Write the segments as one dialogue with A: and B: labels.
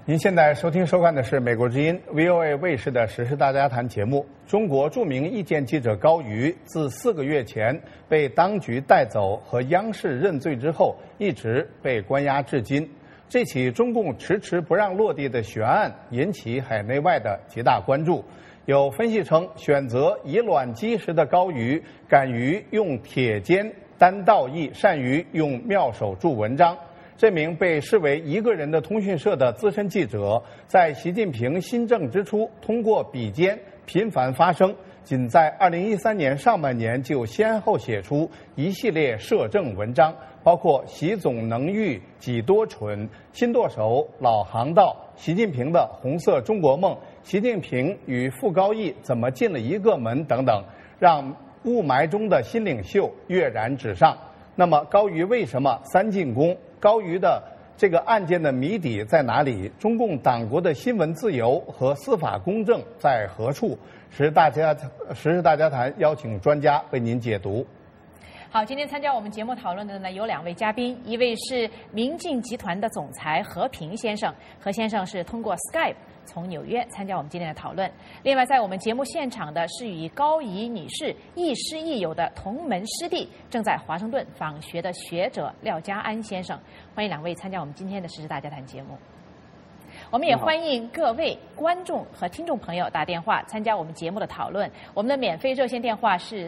A: 您现在收听收看的是美国之音 VOA 卫视的时事大家谈节目。中国著名意见记者高瑜自4个月前被当局带走和央视认罪之后，一直被关押至今。这起中共迟迟不让落地的悬案引起海内外的极大关注。有分析称，选择以卵击石的高瑜，敢于用铁肩担道义，善于用妙手著文章。这名被视为一个人的通讯社的资深记者，在习近平新政之初，通过笔尖频繁发声，仅在2013年上半年就先后写出一系列社政文章，包括习总能御几多蠢、新舵手、老航道、习近平的红色中国梦、习近平与傅高义怎么进了一个门等等，让雾霾中的新领袖跃然纸上。那么高瑜为什么三进宫？高瑜的这个案件的谜底在哪里？中共党国的新闻自由和司法公正在何处？时事大家谈邀请专家为您解读。
B: 好，今天参加我们节目讨论的呢有2位嘉宾，一位是明镜集团的总裁何平先生，何先生是通过 Skype 从纽约参加我们今天的讨论。另外，在我们节目现场的是与高怡女士亦师亦友的同门师弟，正在华盛顿访学的学者廖家安先生。欢迎2位参加我们今天的时事大家谈节目。我们也欢迎各位观众和听众朋友打电话参加我们节目的讨论。我们的免费热线电话是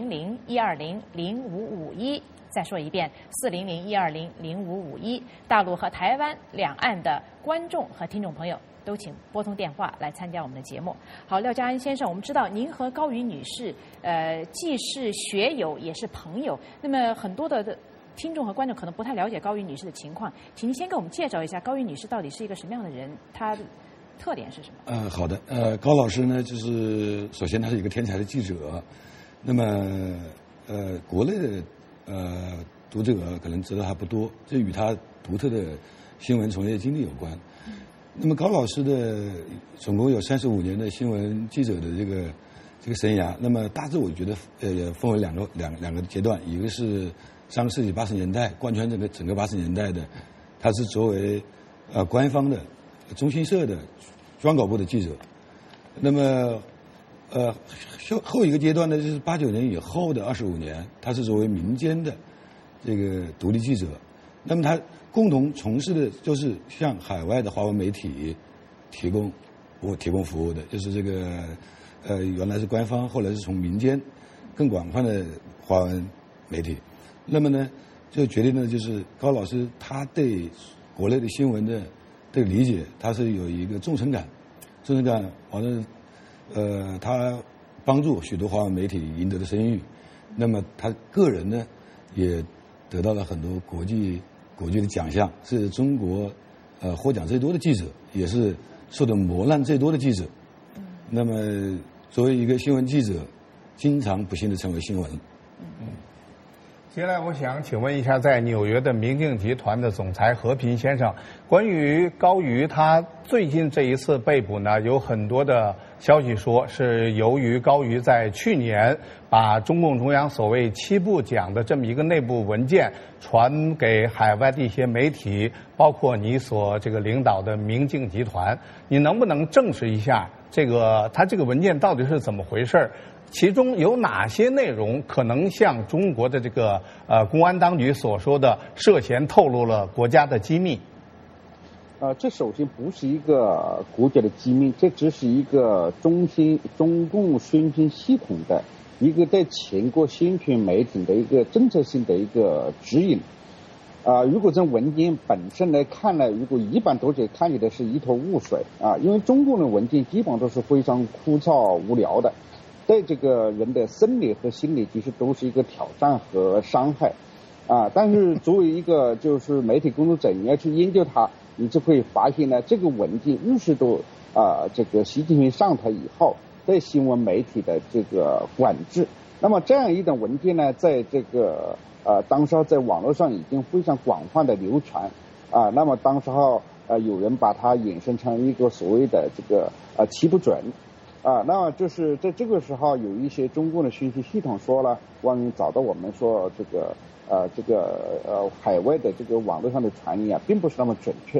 B: 400-120-0551。再说一遍，400-120-0551。大陆和台湾两岸的观众和听众朋友都请拨通电话来参加我们的节目。好，廖家安先生，我们知道您和高瑜女士，既是学友也是朋友。那么很多的听众和观众可能不太了解高瑜女士的情况，请您先给我们介绍一下高瑜女士到底是一个什么样的人，她的特点是什么？
C: 好的，高老师呢，就是首先她是一个天才的记者，那么国内的读者可能知道她不多，这与她独特的新闻从业经历有关。那么高老师的总共有35年的新闻记者的这个生涯，那么大致我觉得分为两个阶段，一个是上个世纪80年代贯穿整个80年代的，他是作为官方的中新社的专稿部的记者。那么后一个阶段呢，就是89年以后的25年，他是作为民间的这个独立记者。那么他共同从事的就是向海外的华文媒体提供服务的，就是这个原来是官方，后来是从民间更广泛的华文媒体。那么呢，就决定呢，就是高老师他对国内的新闻的这个理解，他是有一个忠诚感，完了，他帮助许多华文媒体赢得了声誉。那么他个人呢，也得到了很多国际的奖项，是中国获奖最多的记者，也是受到磨难最多的记者。那么作为一个新闻记者，经常不幸的成为新闻。
A: 接下来我想请问一下，在纽约的明镜集团的总裁何平先生，关于高瑜他最近这一次被捕呢，有很多的消息说是由于高瑜在去年把中共中央所谓7部讲的这么一个内部文件传给海外的一些媒体，包括你所这个领导的明镜集团，你能不能证实一下他这个文件到底是怎么回事？其中有哪些内容可能像中国的这个公安当局所说的涉嫌透露了国家的机密？
D: 这首先不是一个国家的机密，这只是一个中共宣传系统的一个对全国宣传媒体的一个政策性的一个指引。如果从文件本身来看呢，如果一般读者看起来是一头雾水因为中共的文件基本都是非常枯燥无聊的，对这个人的生理和心理其实都是一个挑战和伤害但是作为一个就是媒体工作者，你要去研究它，你就会发现呢，这个文件日式都这个习近平上台以后对新闻媒体的这个管制。那么这样一种文件呢，在这个当时候在网络上已经非常广泛的流传那么当时候有人把它衍生成一个所谓的这个7不准那么就是在这个时候，有一些中共的信息系统说了，关于找到我们说海外的这个网络上的传言并不是那么准确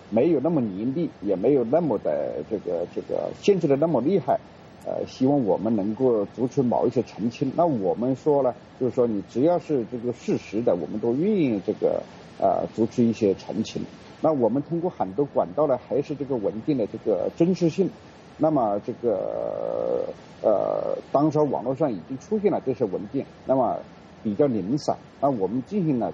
D: 没有那么凌厉，也没有那么的这个限制的那么厉害。希望我们能够做出某一些澄清。那我们说呢，就是说你只要是这个事实的，我们都愿意做出一些澄清。那我们通过很多管道呢，还是这个文件的这个真实性。那么当时网络上已经出现了这些文件，那么比较零散。那我们进行了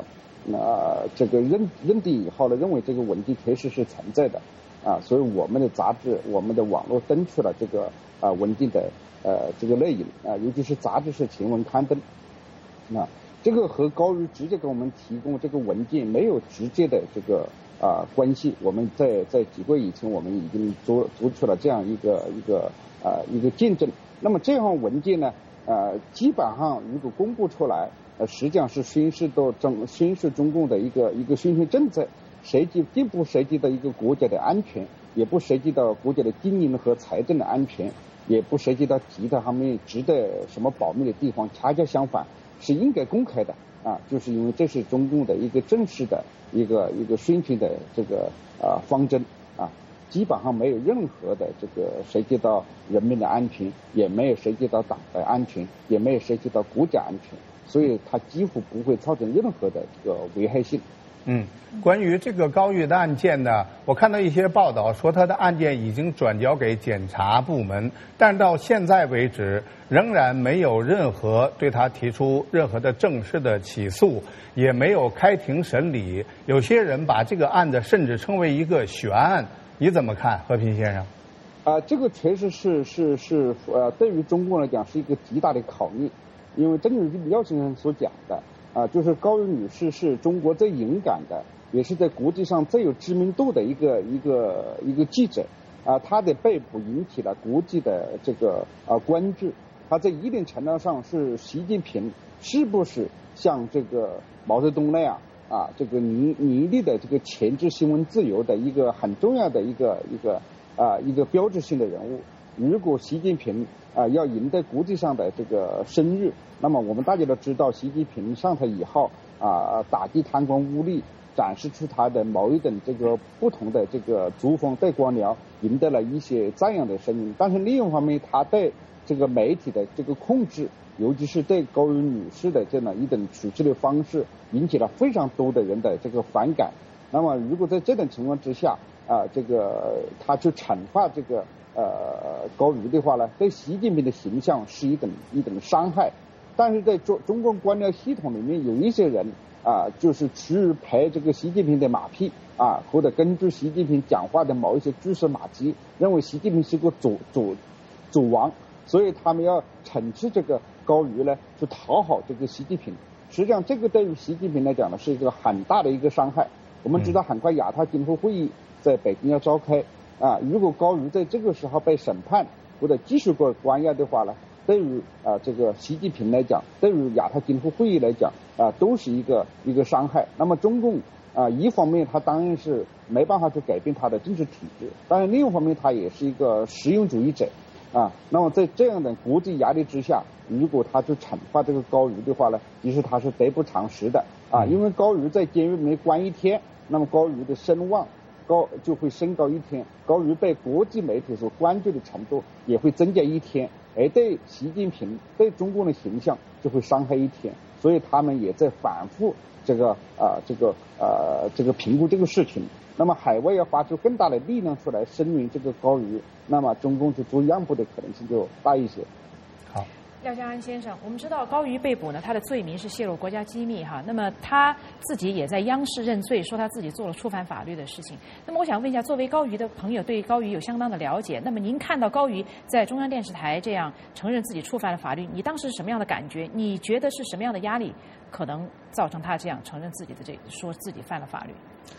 D: 认定以后呢，认为这个文件确实是存在的所以我们的杂志、我们的网络登出了这个文件的这个内容尤其是杂志是前文刊登这个和高瑜直接给我们提供这个文件没有直接的这个关系。我们在几个月以前，我们已经做出了这样一个见证。那么这样文件呢，基本上如果公布出来，实际上是宣示中共的一个宣传政策，既不涉及到一个国家的安全，也不涉及到国家的经营和财政的安全，也不涉及到其他方面值得什么保密的地方。恰恰相反，是应该公开的就是因为这是中共的一个正式的一个宣传的这个方针基本上没有任何的这个涉及到人民的安全，也没有涉及到党的安全，也没有涉及到国家安全，所以它几乎不会造成任何的这个危害性。
A: 关于这个高瑜的案件呢，我看到一些报道说他的案件已经转交给检察部门，但到现在为止仍然没有任何对他提出任何的正式的起诉，也没有开庭审理。有些人把这个案子甚至称为一个悬案，你怎么看，和平先生？
D: 这个确实是对于中共来讲是一个极大的考验，因为正如廖先生所讲的。就是高瑜女士是中国最勇敢的，也是在国际上最有知名度的一个记者她的被捕引起了国际的这个关注。她在一定程度上是习近平是不是像这个毛泽东那样这个拟立的这个钳制新闻自由的一个很重要的一个标志性的人物。如果习近平要赢得国际上的这个声誉，那么我们大家都知道，习近平上台以后打击贪官污吏，展示出他的某一种这个不同的这个作风，对官僚赢得了一些赞扬的声音。但是另一方面，他对这个媒体的这个控制，尤其是对高瑜女士的这样一种处置的方式，引起了非常多的人的这个反感。那么如果在这种情况之下他去惩罚这个高瑜的话呢，对习近平的形象是一种伤害。但是在中共官僚系统里面，有一些人就是去拍这个习近平的马屁或者根据习近平讲话的某一些蛛丝马迹，认为习近平是个左王，所以他们要惩治这个高瑜呢，去讨好这个习近平。实际上，这个对于习近平来讲呢，是一个很大的一个伤害。我们知道，很快亚太经合会在北京要召开如果高瑜在这个时候被审判或者继续关押的话呢，对于这个习近平来讲，对于亚太经合会议来讲都是一个伤害。那么中共一方面他当然是没办法去改变他的政治体制，但是另一方面他也是一个实用主义者那么在这样的国际压力之下，如果他去惩罚这个高瑜的话呢，其实他是得不偿失的因为高瑜在监狱里面关一天，那么高瑜的声望就会升高一天，高瑜被国际媒体所关注的程度也会增加一天，而对习近平对中共的形象就会伤害一天。所以他们也在反复这个评估这个事情。那么海外要发出更大的力量出来声援这个高瑜，那么中共就做让步的可能性就大一些。
A: 好，
B: 廖家安先生，我们知道高瑜被捕呢，他的罪名是泄露国家机密那么他自己也在央视认罪，说他自己做了触犯法律的事情。那么我想问一下，作为高瑜的朋友，对高瑜有相当的了解，那么您看到高瑜在中央电视台这样承认自己触犯了法律，你当时是什么样的感觉？你觉得是什么样的压力可能造成他这样承认自己的说自己犯了法律？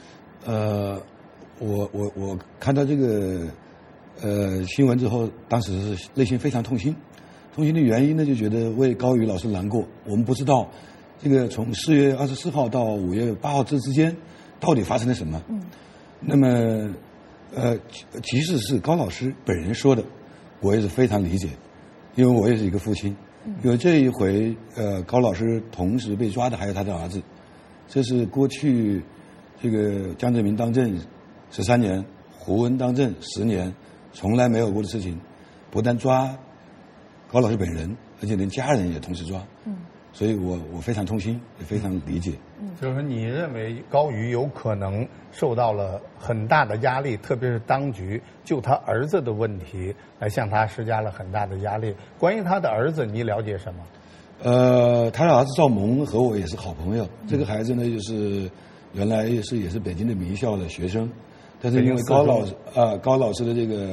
C: 我看到这个新闻之后，当时是内心非常痛心。痛心的原因呢，就觉得为高瑜老师难过。我们不知道这个从4月24号到5月8号之间到底发生了什么。那么即使是高老师本人说的，我也是非常理解，因为我也是一个父亲。因为这一回高老师同时被抓的还有他的儿子，这是过去这个江泽民当政 13年，胡温当政10年，从来没有过的事情，不但抓高老师本人，而且连家人也同时抓。所以我非常痛心，也非常理解。
A: 就是说，你认为高瑜有可能受到了很大的压力，特别是当局就他儿子的问题来向他施加了很大的压力。关于他的儿子，你了解什么？
C: 他的儿子赵萌和我也是好朋友。这个孩子呢，就是原来也是北京的名校的学生，但是因为高老师的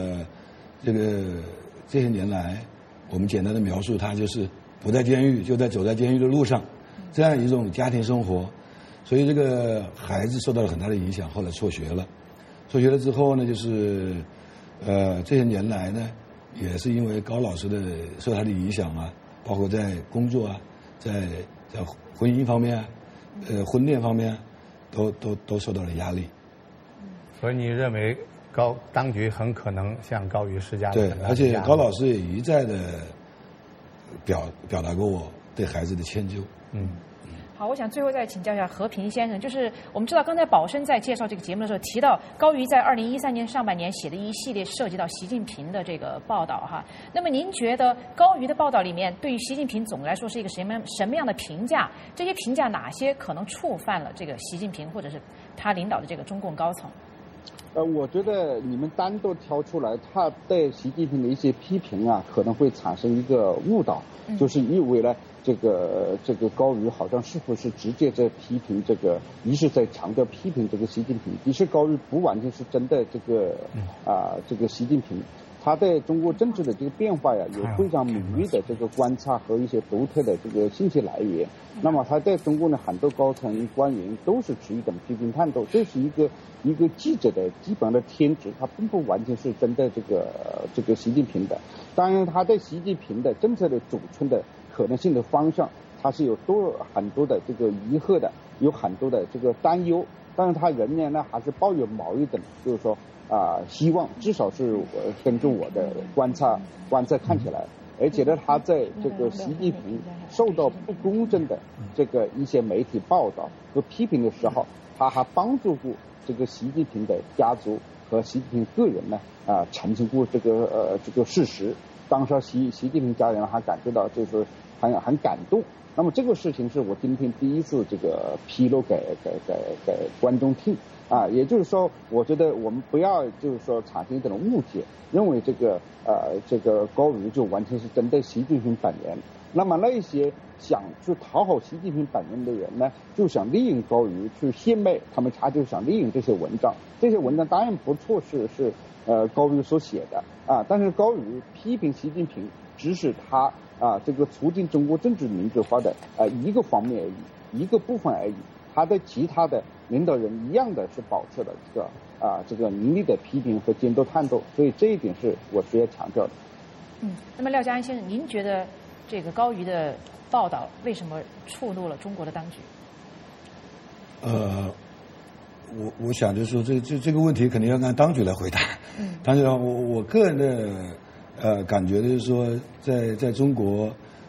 C: 这些年来，我们简单的描述他就是不在监狱，就在走在监狱的路上，这样一种家庭生活，所以这个孩子受到了很大的影响，后来辍学了。辍学了之后呢，就是这些年来呢，也是因为高老师的受他的影响啊，包括在工作啊，在婚姻方面啊，婚恋方面啊，都受到了压力。
A: 所以你认为当局很可能向高瑜施加了很大的压力？对，
C: 而且高老师也一再的表达过我对孩子的歉疚。
B: 好，我想最后再请教一下和平先生，就是我们知道刚才宝生在介绍这个节目的时候提到，高瑜在2013年上半年写的一系列涉及到习近平的这个报道哈。那么您觉得高瑜的报道里面对于习近平总的来说是一个什么样的评价？这些评价哪些可能触犯了这个习近平或者是他领导的这个中共高层？
D: 我觉得你们单独挑出来，他对习近平的一些批评啊，可能会产生一个误导，就是以为呢，这个高瑜好像是不是直接在批评一是在强调批评这个习近平，一是高瑜不完全是针对这个习近平。他对中国政治的这个变化呀，有非常敏锐的这个观察和一些独特的这个信息来源。那么他在中国的很多高层官员都是持一种批评态度，这是一个记者的基本的天职，他并不完全是针对这个习近平的。当然，他对习近平的政策的主存的可能性的方向，他是有很多的这个疑惑的，有很多的这个担忧。但是他仍然呢，还是抱有某一种，就是说希望，至少是根据我的观察看起来，而且呢，他在这个习近平受到不公正的这个一些媒体报道和批评的时候，他还帮助过这个习近平的家族和习近平个人呢澄清过这个事实。当时习近平家人还感觉到就是很感动。那么这个事情是我今天第一次这个披露给观众听啊，也就是说，我觉得我们不要就是说产生一种误解，认为这个高瑜就完全是针对习近平本人。那么那些想去讨好习近平本人的人呢，就想利用高瑜去献媚，他就想利用这些文章。这些文章当然不错，是高瑜所写的啊，但是高瑜批评习近平只是他这个促进中国政治民主化的一个方面而已，一个部分而已。他对其他的领导人一样的是保持了这个明利的批评和监督态度，所以这一点是我需要强调的。
B: 那么廖嘉安先生，您觉得这个高瑜的报道为什么触怒了中国的当局？
C: 我想就是说这个问题肯定要让当局来回答。当然，我个人的感觉就是说，在中国，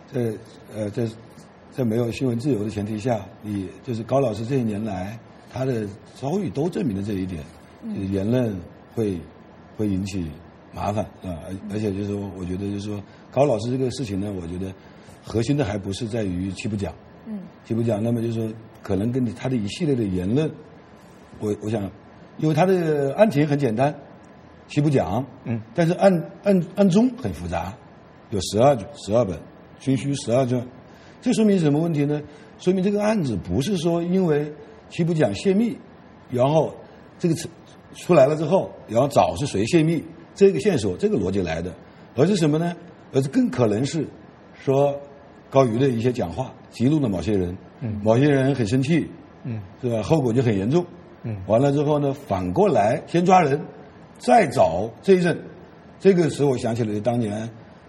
C: 在没有新闻自由的前提下，你就是高老师这些年来他的遭遇都证明了这一点，言论会引起麻烦啊，而且就是说，我觉得就是说高老师这个事情呢，我觉得核心的还不是在于七不讲，那么就是说可能跟他的一系列的言论，我想，因为他的案情很简单，七不讲，但是案中很复杂，有12本，军需12卷。这说明什么问题呢？说明这个案子不是说因为七不讲泄密，然后这个出来了之后，然后找是谁泄密这个线索这个逻辑来的，而是什么呢？而是更可能是说高瑜的一些讲话激怒了某些人，某些人很生气，是吧？后果就很严重。完了之后呢，反过来先抓人，再找这一任。这个使我想起了当年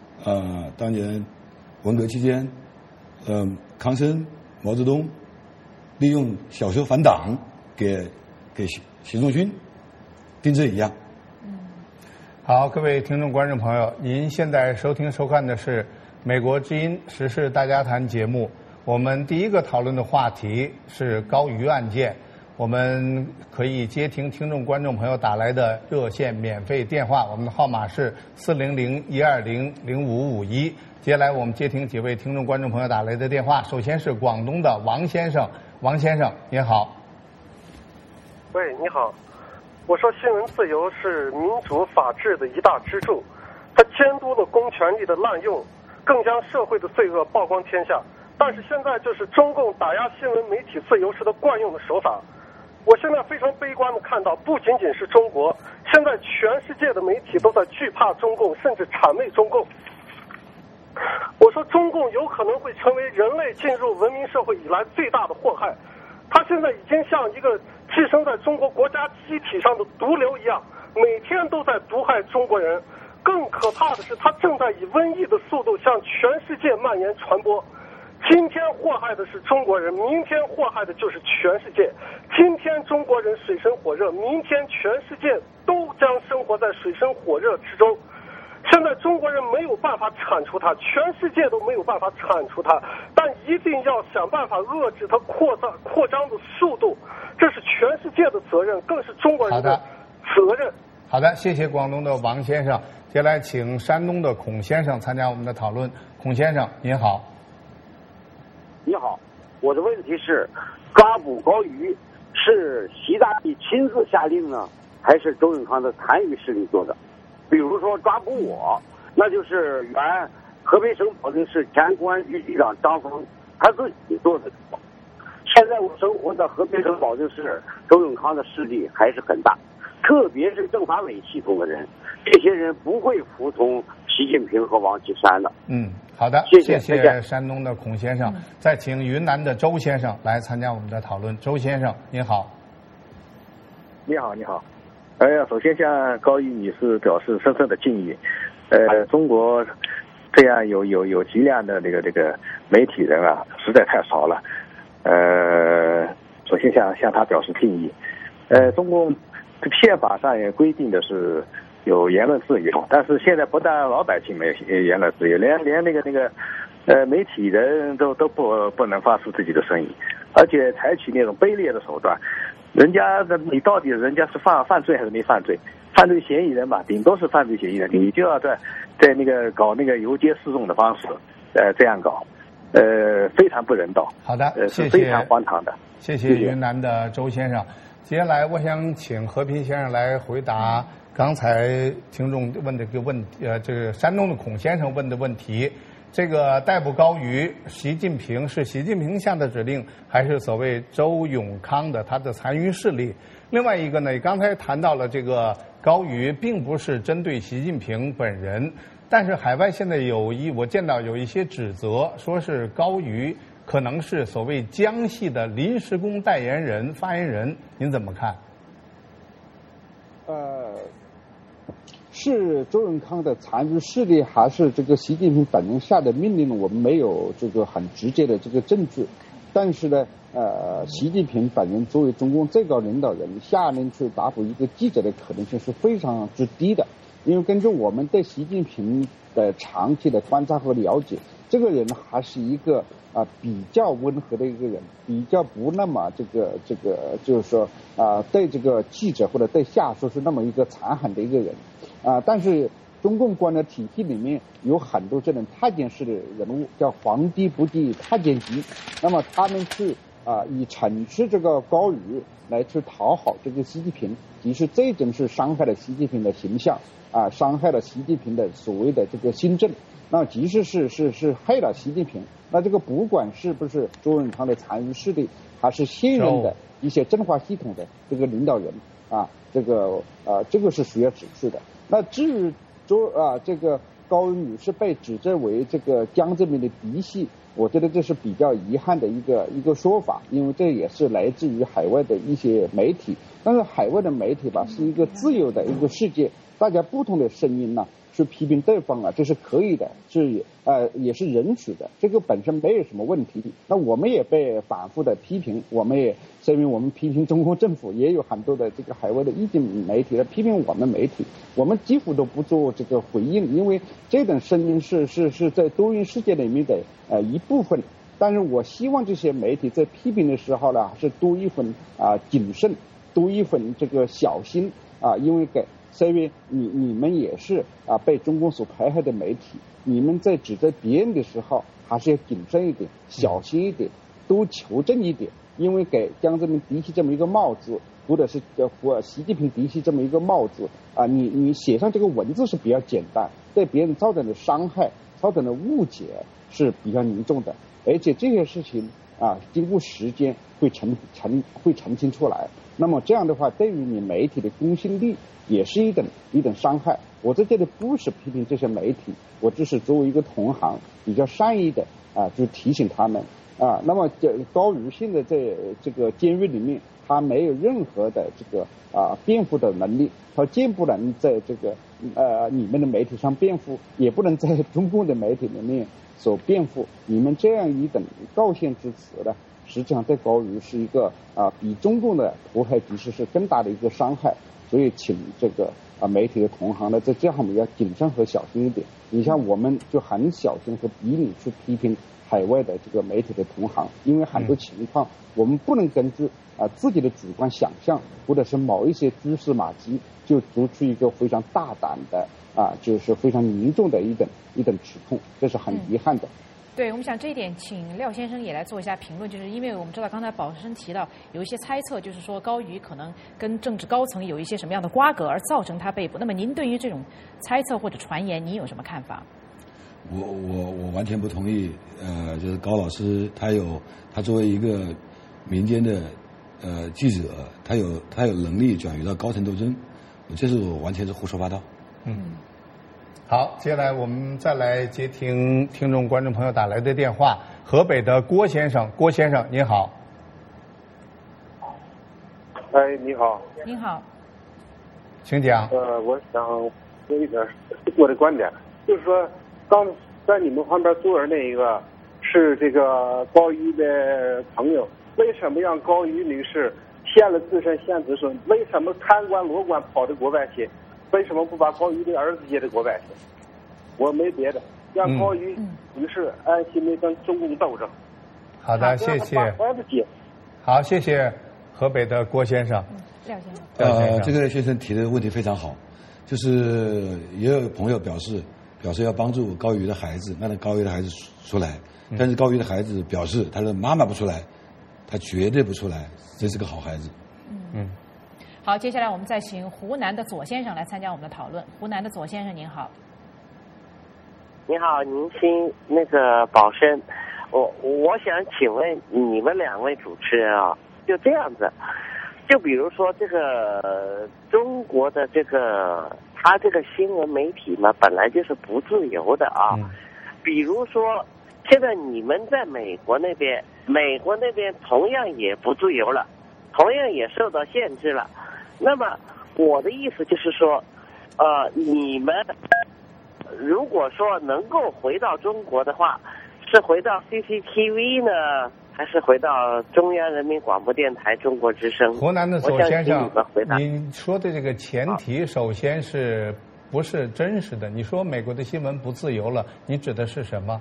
C: 文革期间。康生、毛泽东利用小时候反党给习仲勋定罪一样。
A: 好，各位听众观众朋友，您现在收听收看的是美国之音时事大家谈节目。我们第一个讨论的话题是高瑜案件。 我们可以接听听众观众朋友打来的热线免费电话，我们的号码是400-120-0551。接下来我们接听几位听众观众朋友打来的电话，首先是广东的王先生，王先生您好。
E: 喂，你好。我说新闻自由是民主法治的一大支柱，它监督了公权力的滥用，更将社会的罪恶曝光天下。但是现在就是中共打压新闻媒体自由时的惯用的手法。我现在非常悲观的看到，不仅仅是中国，现在全世界的媒体都在惧怕中共，甚至谄媚中共。我说中共有可能会成为人类进入文明社会以来最大的祸害，它现在已经像一个寄生在中国国家机体上的毒瘤一样，每天都在毒害中国人。更可怕的是，它正在以瘟疫的速度向全世界蔓延传播。今天祸害的是中国人，明天祸害的就是全世界。今天中国人水深火热，明天全世界都将生活在水深火热之中。现在中国人没有办法铲除它，全世界都没有办法铲除它，但一定要想办法遏制它扩张的速度，这是全世界的责任，更是中国人的责任。
A: 好的，谢谢广东的王先生。接下来请山东的孔先生参加我们的讨论。孔先生您好。
F: 你好，我的问题是，抓捕高瑜是习大大亲自下令呢，还是周永康的残余势力做的？比如说抓捕我，那就是原河北省保定市前公安局局长张峰他自己做的。现在我生活的河北省保定市，周永康的势力还是很大，特别是政法委系统的人，这些人不会服从习近平和王岐山的。
A: 好的，
F: 谢
A: 谢山东的孔先生。再请云南的周先生来参加我们的讨论。周先生您好。
G: 你好，你好。首先向高瑜女士表示深深的敬意。中国这样有质量的这个媒体人啊，实在太少了。首先向他表示敬意。中共宪法上也规定的是有言论自由，但是现在不但老百姓没有言论自由，连那个媒体人都不能发出自己的声音，而且采取那种卑劣的手段。你到底人家是犯罪还是没犯罪？犯罪嫌疑人吧，顶多是犯罪嫌疑人，你就要在那个搞那个游街示众的方式，这样搞，非常不人道。
A: 好的，谢谢，
G: 是非常荒唐的。
A: 谢谢云南的周先生。接下来我想请和平先生来回答刚才听众问的一个问题，这个山东的孔先生问的问题。这个逮捕高瑜，习近平是习近平下的指令，还是所谓周永康的他的残余势力？另外一个呢，刚才谈到了这个高瑜并不是针对习近平本人，但是海外现在我见到有一些指责，说是高瑜可能是所谓江系的临时工代言人、发言人，您怎么看？
D: 是周永康的残余势力，还是这个习近平本人下的命令？我们没有这个很直接的这个证据。但是呢，习近平本人作为中共最高领导人，下令去打捕一个记者的可能性是非常之低的。因为根据我们对习近平的长期的观察和了解，这个人还是一个比较温和的一个人，比较不那么这个就是说对这个记者或者对下属是那么一个残狠的一个人。但是中共官僚体系里面有很多这种太监式的人物，叫皇帝不计太监急。那么他们是以惩治这个高瑜来去讨好这个习近平，其实这种是伤害了习近平的形象伤害了习近平的所谓的这个新政。那即使是害了习近平，那这个不管是不是周永康的残余势力，还是现任的一些政法系统的这个领导人这个是需要指出的。那至于这个高瑜女士被指责为这个江泽民的嫡系，我觉得这是比较遗憾的一个说法，因为这也是来自于海外的一些媒体。但是海外的媒体吧，是一个自由的一个世界，大家不同的声音呢去批评对方这是可以的，也是允许的，这个本身没有什么问题。那我们也被反复的批评，我们也证明我们批评中共政府，也有很多的这个海外的意见媒体来批评我们媒体，我们几乎都不做这个回应，因为这种声音是在多元世界里面的一部分但是我希望这些媒体在批评的时候呢，还是多一份谨慎，多一份这个小心因为因为你们也是被中共所迫害的媒体，你们在指责别人的时候还是要谨慎一点，小心一点，多求证一点，因为给江泽民提起这么一个帽子，或者是习近平提起这么一个帽子你写上这个文字是比较简单，对别人造成的伤害、造成的误解是比较严重的，而且这些事情经过时间会澄清出来。那么这样的话，对于你媒体的公信力也是一等伤害。我在这里不是批评这些媒体，我只是作为一个同行比较善意的就提醒他们那么高瑜现在在这个监狱里面，他没有任何的这个辩护的能力，他既不能在这个你们的媒体上辩护，也不能在中共的媒体里面所辩护。你们这样一等告宪之词呢，实际上对高瑜是一个比中共的迫害其实是更大的一个伤害。所以请这个媒体的同行呢，在这方面要谨慎和小心一点。你像我们就很小心和比你去批评海外的这个媒体的同行，因为很多情况我们不能根据自己的主观想象或者是某一些蛛丝马迹就做出一个非常大胆的就是非常严重的一等指控，这是很遗憾的。
B: 对，我们想这一点，请廖先生也来做一下评论，就是因为我们知道刚才宝生提到有一些猜测，就是说高瑜可能跟政治高层有一些什么样的瓜葛，而造成他被捕。那么您对于这种猜测或者传言，您有什么看法？
C: 我完全不同意。就是高老师他作为一个民间的记者，他有能力转移到高层斗争，这是我完全是胡说八道。
A: 好，接下来我们再来接听听众观众朋友打来的电话。河北的郭先生您好。
H: 你好。
B: 您好。
A: 请讲。
H: 我想说一点我的观点，就是说刚在你们旁边坐的那一个是这个高瑜的朋友，为什么让高瑜女士陷了自身陷子孙？为什么贪官罗官跑到国外去？为什么不把高瑜的儿子接到国外去？我没别的，让高瑜女士安心的跟中共斗争。
A: 好的，谢谢。好，谢谢河北的郭先生。
B: 廖先生。
C: 这个先生提的问题非常好，就是也有朋友表示要帮助高瑜的孩子，让高瑜的孩子出来，但是高瑜的孩子表示他的妈妈不出来，他绝对不出来，这是个好孩子。
B: 好，接下来我们再请湖南的左先生来参加我们的讨论。湖南的左先生您好。
I: 你好，您听那个宝生，我想请问你们两位主持人就这样子，就比如说这个中国的他这个新闻媒体嘛，本来就是不自由的比如说现在你们在美国那边同样也不自由了，同样也受到限制了。那么我的意思就是说，你们如果说能够回到中国的话，是回到 CCTV 呢，还是回到中央人民广播电台中国之声？
A: 湖南的左先生，你说的这个前提首先是不是真实的？你说美国的新闻不自由了，你指的是什么？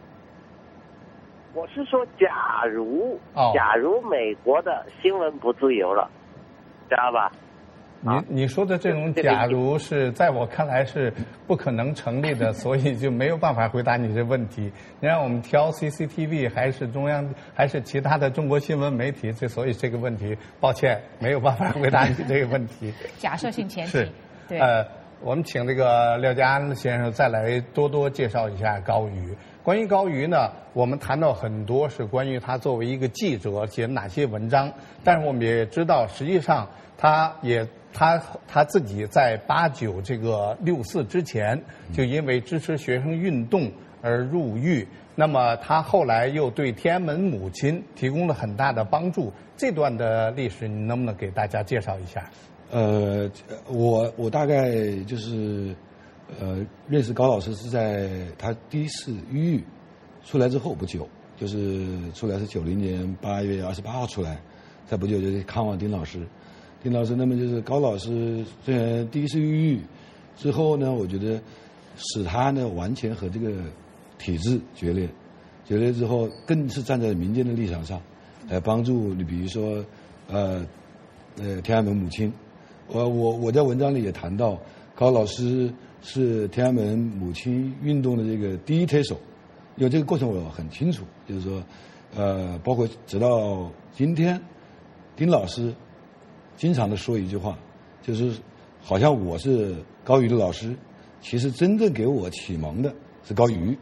I: 我是说假如美国的新闻不自由了，知道吧？
A: 你说的这种假如是在我看来是不可能成立的，所以就没有办法回答你这问题。你让我们挑 CCTV 还是中央还是其他的中国新闻媒体，所以这个问题抱歉没有办法回答你这个问题。
B: 假设性前提
A: 是
B: 对。
A: 我们请这个廖家安先生再来多介绍一下高瑜。关于高瑜呢，我们谈到很多是关于他作为一个记者写哪些文章，但是我们也知道，实际上他自己在89这个64之前，就因为支持学生运动而入狱。那么他后来又对天安门母亲提供了很大的帮助。这段的历史，你能不能给大家介绍一下？
C: 我大概就是认识高老师是在他第一次狱出来之后不久，就是出来是90年8月28号出来，再不久就是看望丁老师。丁老师，那么就是高老师虽然第一次狱之后呢，我觉得使他呢完全和这个体制决裂， 决裂之后，更是站在民间的立场上，来帮助你，比如说，天安门母亲，我在文章里也谈到，高老师是天安门母亲运动的这个第一推手，因为这个过程我很清楚，就是说，包括直到今天，丁老师经常的说一句话，就是好像我是高瑜的老师，其实真正给我启蒙的是高瑜。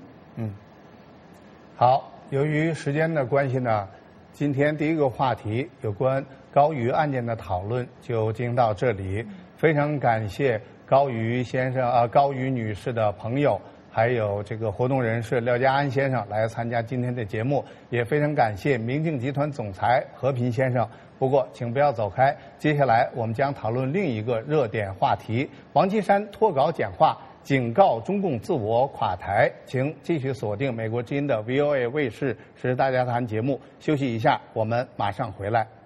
A: 好，由于时间的关系呢，今天第一个话题有关高瑜案件的讨论就进行到这里。非常感谢高瑜先生高瑜女士的朋友，还有这个活动人士廖家安先生来参加今天的节目，也非常感谢明镜集团总裁和平先生。不过请不要走开，接下来我们将讨论另一个热点话题：王岐山脱稿讲话，警告中共自我垮台。请继续锁定美国之音的 VOA 卫视时事大家谈节目。休息一下，我们马上回来。